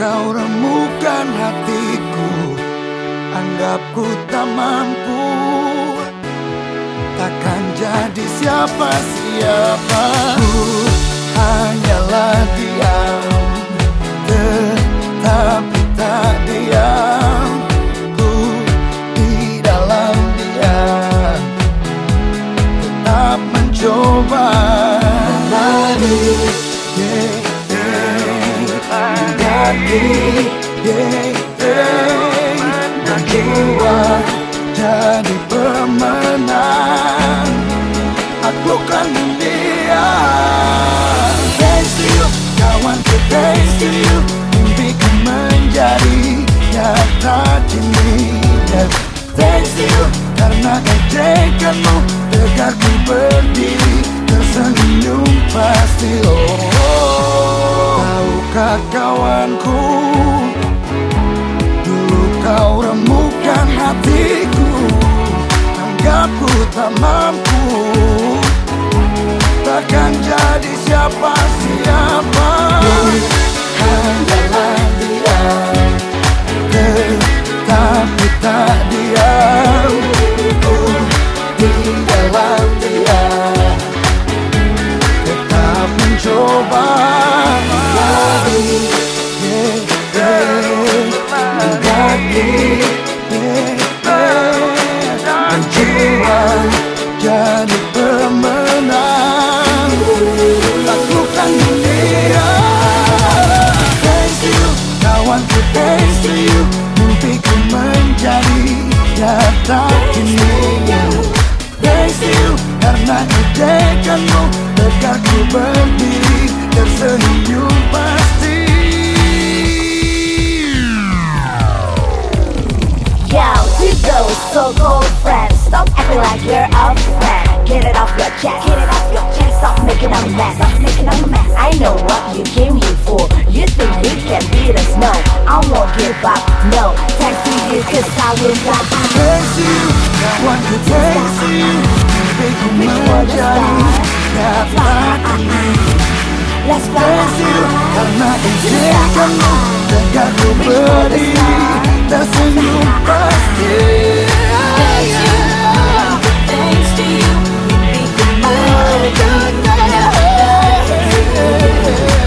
kau remukan hatiku, anggapku tak mampu, takkan jadi siapa-siapa. Ku hanyalah diam, tetapi tak diam. Ku di dalam diam, tetap mencoba. Lari, berjuang jadi pemenang, taklukkan dunia. Thanks to you, kawanku, thanks to you, mimpiku menjadi nyata kini. Thanks to you, karena ejekanmu tegar ku berdiri, tersenyum pasti. Tahukah kawanku, dulu kau remukan hatiku, anggapku tak mampu, takkan jadi siapa-siapa. Hanyalah diam, tetapi tak diam. Di dalam diam, tetap mencoba. Berjuang jadi pemenang, taklukkan dunia. Thanks to you, kawanku, thanks to you, mimpiku menjadi nyata kini. Thanks to you, karena ejekanmu tegar ku berdiri, tersenyum pasti. Yo, to those so-called friends, stop acting like you're a friend. Get it off your chest, get it off your chest. Stop making a mess, stop making a mess. I know what you came here for. You think you can beat us? No, I won't give up. No, thanks to you, cause I will not. Thanks to you, kawanku, thanks to you, mimpiku menjadi nyata kini. Let's fly. Thanks to you, karena ejekanmu tegar ku berdiri, tersenyum pasti. Thanks to you, mimpiku menjadi nyata.